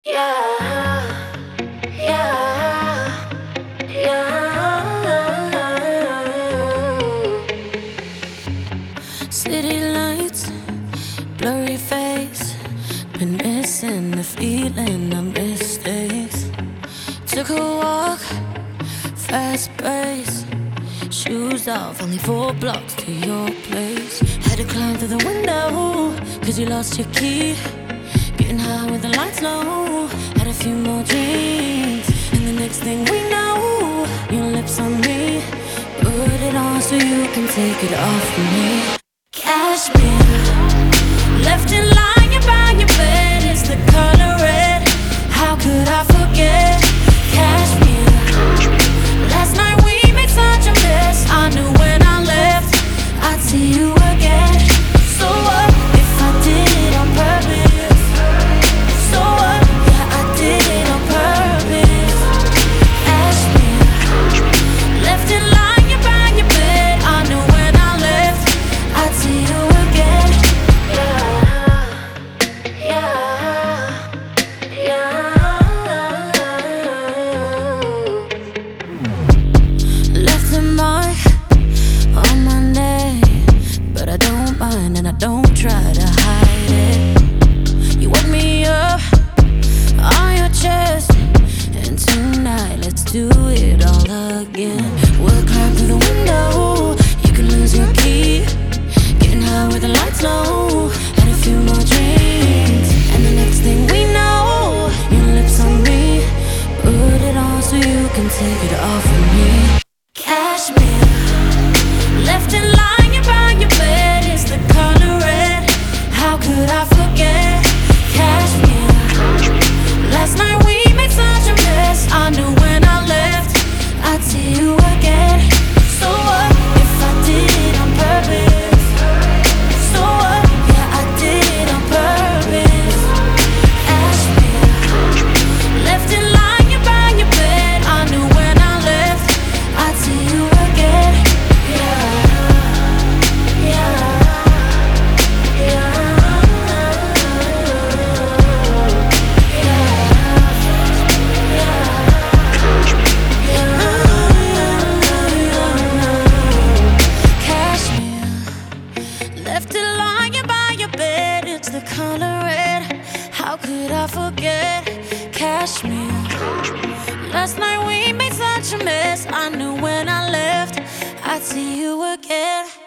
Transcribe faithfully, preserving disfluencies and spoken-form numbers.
Yeah, yeah, yeah. City lights, blurry face, been missing the feeling of mistakes. Took a walk, fast pace, shoes off, only four blocks to your place. Had to climb through the window, cause you lost your key. Getting high with the lights low, had a few more drinks, and the next thing we know, your lips on me. Put it on so you can take it off of me. Cashmere, left in lying by your bed, it's the color red. How could I forget? Cashmere, last night we made such a mess. I knew when I left I'd see you again. So what if I did it on purpose? So what? Yeah, I did it on purpose. Cashmere, left it lying by your bed. I knew when I left I'd see you again. Yeah, yeah, yeah. Left a mark on my name, but I don't mind and I don't try to hide it. You woke me up on your chest, and tonight let's do it all again. We'll climb through the window, you can lose your key. Getting high with the lights low, had a few more drinks, and the next thing we know, your lips on me. Put it on so you can take it off of me. Cashmere, left it lying by your bed, it's the color red. How could I forget? Cashmere, last night we made such a mess. I knew when I left I'd see you again. So what if I did it on purpose? So what? Yeah, I did it on purpose. Cashmere, left it lying by your bed. I knew when I left I'd see you again. Yeah, yeah, yeah, Cashmere, left it lying by your bed, it's the color red. How could I forget? Cashmere, last night we made such a mess. I knew when I left I'd see you again.